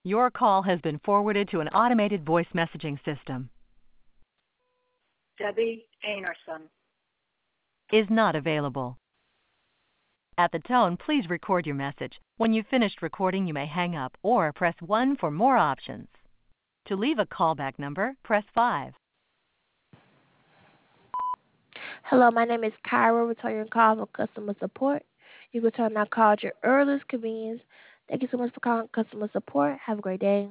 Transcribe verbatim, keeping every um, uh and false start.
Your call has been forwarded to an automated voice messaging system. Debbie Anerson Is not available. At the tone, please record your message. When you've finished recording, you may hang up or press one for more options. To leave a callback number, press five. Hello, my name is Kyra, returning call for customer support. You can return our call at your earliest convenience. Thank you so much for calling customer support. Have a great day.